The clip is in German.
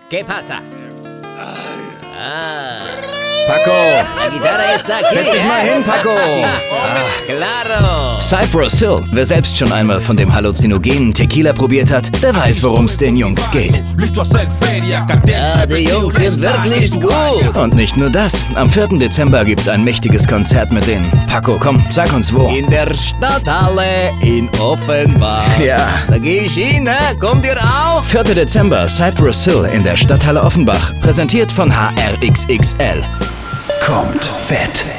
¿Qué pasa? Paco, La guitarra está aquí. setz dich mal hin, Paco. Claro. Cypress Hill. Wer selbst schon einmal von dem halluzinogenen Tequila probiert hat, der weiß, worum es den Jungs geht. Ja, die Jungs sind wirklich gut. Und nicht nur das. Am 4. Dezember gibt's ein mächtiges Konzert mit denen. Paco, komm, sag uns wo. In der Stadthalle in Offenbach. Ja. Da geh ich hin, ne? Kommt ihr auch? 4. Dezember, Cypress Hill in der Stadthalle Offenbach. Präsentiert von HRXXL. Kommt fett.